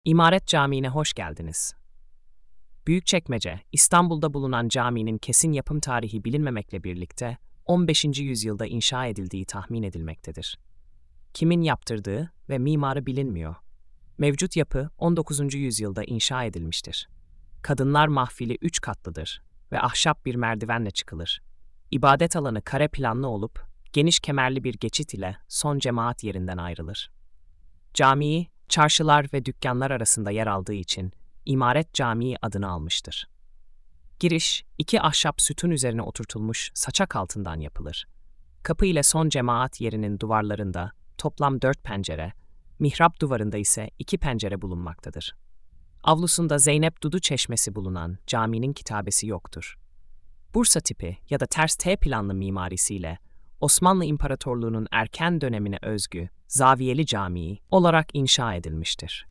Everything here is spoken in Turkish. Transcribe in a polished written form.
İmaret Camii'ne hoş geldiniz. Büyükçekmece, İstanbul'da bulunan caminin kesin yapım tarihi bilinmemekle birlikte 15. yüzyılda inşa edildiği tahmin edilmektedir. Kimin yaptırdığı ve mimarı bilinmiyor. Mevcut yapı 19. yüzyılda inşa edilmiştir. Kadınlar mahfili 3 katlıdır ve ahşap bir merdivenle çıkılır. İbadet alanı kare planlı olup geniş kemerli bir geçit ile son cemaat yerinden ayrılır. Camii, çarşılar ve dükkanlar arasında yer aldığı için İmaret Camii adını almıştır. Giriş, 2 ahşap sütun üzerine oturtulmuş saçak altından yapılır. Kapı ile son cemaat yerinin duvarlarında toplam 4 pencere, mihrap duvarında ise 2 pencere bulunmaktadır. Avlusunda Zeynep Dudu Çeşmesi bulunan caminin kitabesi yoktur. Bursa tipi ya da ters T planlı mimarisiyle Osmanlı İmparatorluğu'nun erken dönemine özgü Zaviyeli Camii olarak inşa edilmiştir.